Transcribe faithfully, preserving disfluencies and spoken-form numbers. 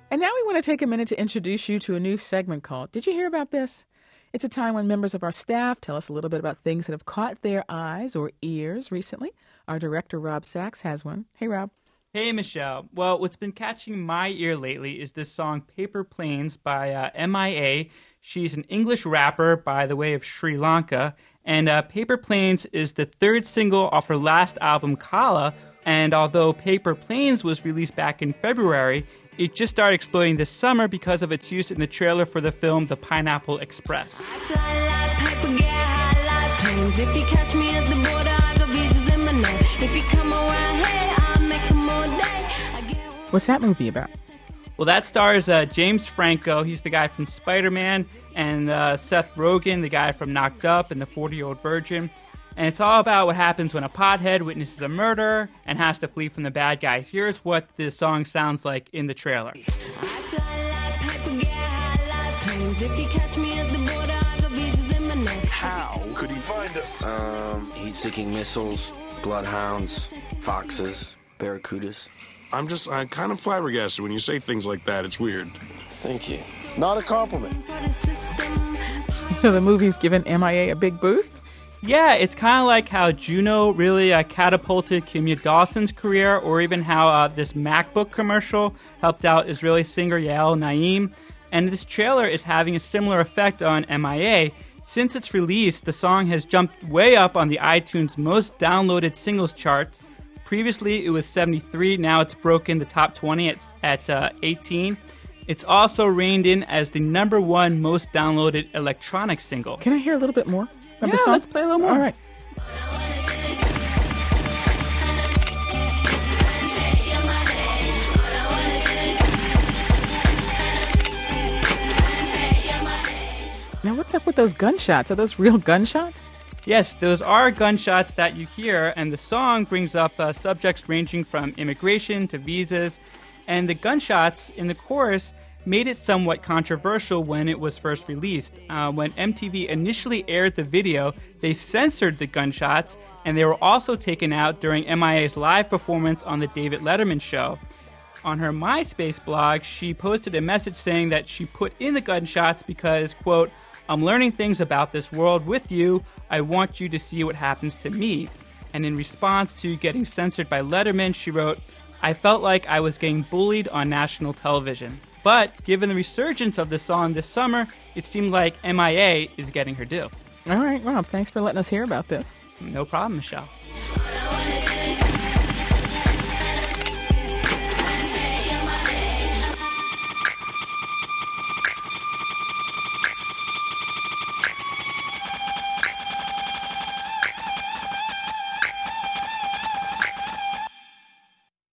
And now we want to take a minute to introduce you to a new segment called Did You Hear About This? It's a time when members of our staff tell us a little bit about things that have caught their eyes or ears recently. Our director, Rob Sachs, has one. Hey, Rob. Hey, Michelle. Well, what's been catching my ear lately is this song Paper Planes by uh, M I A. She's an English rapper by the way of Sri Lanka. And uh, Paper Planes is the third single off her last album, Kala. And although Paper Planes was released back in February, it just started exploding this summer because of its use in the trailer for the film The Pineapple Express. I fly like paper, get high like planes. If you catch me at the border, I got visas in my name. If you come around here, I'll make them all day. I get one. What's that movie about? Well, that stars uh, James Franco. He's the guy from Spider-Man, and uh, Seth Rogen, the guy from Knocked Up and The forty-Year-Old Virgin. And it's all about what happens when a pothead witnesses a murder and has to flee from the bad guy. Here's what the song sounds like in the trailer. I fly like paper, get high like planes. If you catch me at the border, I got visas in my name. How could he find us? Um, heat-seeking missiles, bloodhounds, foxes, barracudas. I'm just, I'm kind of flabbergasted when you say things like that. It's weird. Thank you. Not a compliment. For the system. So the movie's given M I A a big boost? Yeah, it's kind of like how Juno really uh, catapulted Kimya Dawson's career, or even how uh, this MacBook commercial helped out Israeli singer Yael Naim. And this trailer is having a similar effect on M I A. Since its release, the song has jumped way up on the iTunes most downloaded singles charts. Previously, it was seventy-three. Now it's broken the top twenty at, at uh, eighteen. It's also reined in as the number one most downloaded electronic single. Can I hear a little bit more of Yeah, the song? let's play a little more. All right. Now, what's up with those gunshots? Are those real gunshots? Yes, those are gunshots that you hear, and the song brings up uh, subjects ranging from immigration to visas, and the gunshots in the chorus made it somewhat controversial when it was first released. Uh, when M T V initially aired the video, they censored the gunshots, and they were also taken out during M I A's live performance on the David Letterman show. On her MySpace blog, she posted a message saying that she put in the gunshots because, quote, I'm learning things about this world with you. I want you to see what happens to me. And in response to getting censored by Letterman, she wrote, I felt like I was getting bullied on national television. But given the resurgence of the song this summer, it seemed like M I A is getting her due. All right, Rob, thanks for letting us hear about this. No problem, Michelle.